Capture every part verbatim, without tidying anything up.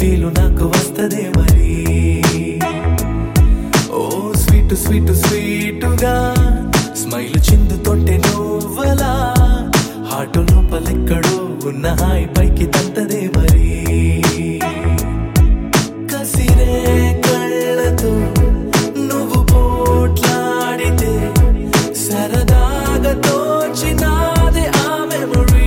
Feel నాకు వస్తదే మరి. ఓ స్వీట్ స్వీట్ స్వీటుగా స్మైల్ చిందుతోంటే నువ్వలా హార్ట్ లోపలెక్కడో ఉన్న హాయి పైకి తంతదే మరి. కసిరే కళ్ళతో నువ్వు పోట్లాడితే సరదాగా తోచినాదే ఆ మెమరీ.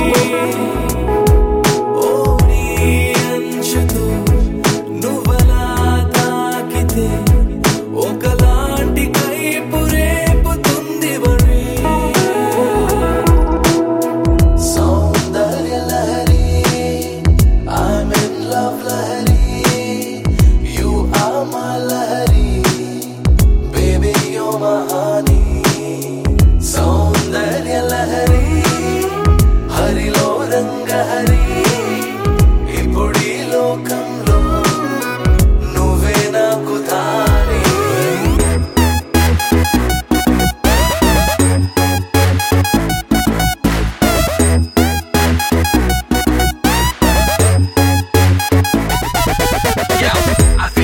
ఓ నీ అంచుతో నువ్వలా తాకితే ఒకలాంటి కైపు రేపుతుంది మరి. సౌందర్య Lahari, I'm in love Lahari, you are my Lahari, baby you're my honey. సౌందర్య లహరి, హరిలో రంగ హరి, ఇప్పుడీ లోకంలో నువ్వే నాకు తానే. I feel